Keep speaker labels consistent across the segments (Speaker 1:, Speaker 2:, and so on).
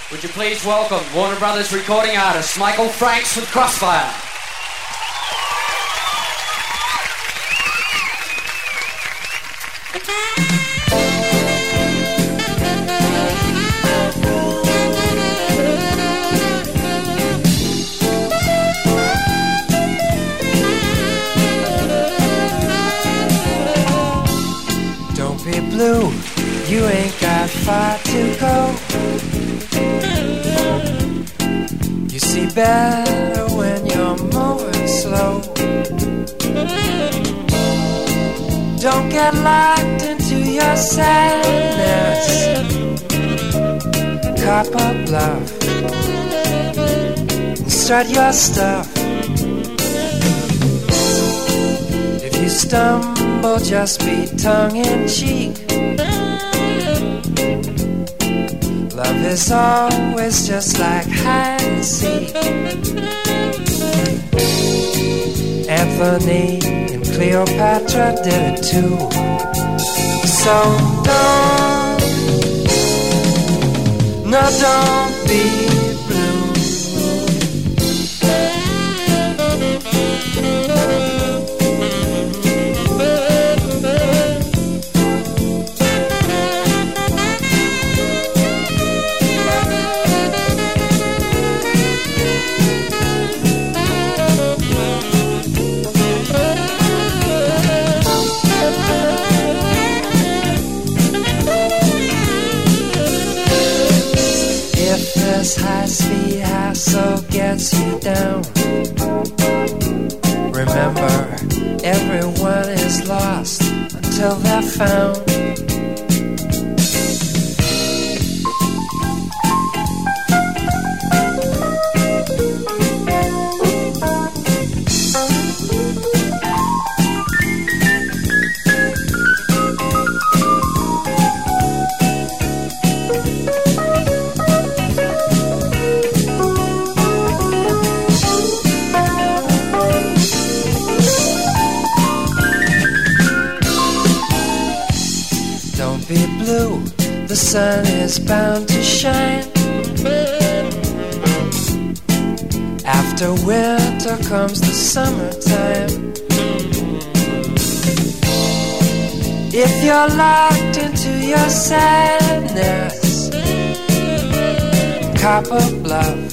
Speaker 1: Would you please welcome Warner Brothers recording artist Michael Franks with Crossfire.
Speaker 2: Don't be blue, you ain't got far to go. You see better when you're moving slow. Don't get locked into your sadness. Cop a bluff and strut your stuff. If you stumble, just be tongue-in-cheek. Love is always just like hide and seek. Anthony and Cleopatra did it too. So don't be blue. This high-speed hustle gets you down. Remember, everyone is lost until they're found. Be blue, the sun is bound to shine. After winter comes the summertime. If you're locked into your sadness, cop a bluff,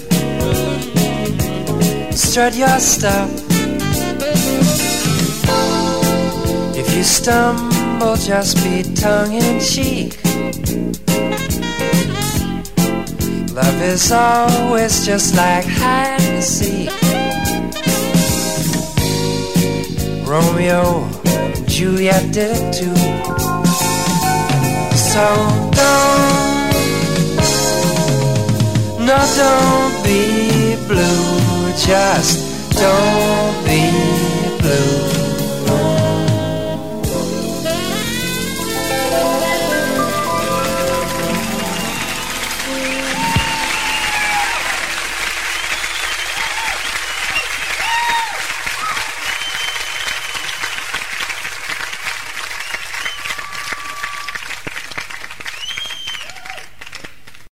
Speaker 2: strut your stuff. If you stumble, just be tongue-in-cheek. Love is always just like hide and seek. Romeo and Juliet did it too. So don't be blue. Just don't be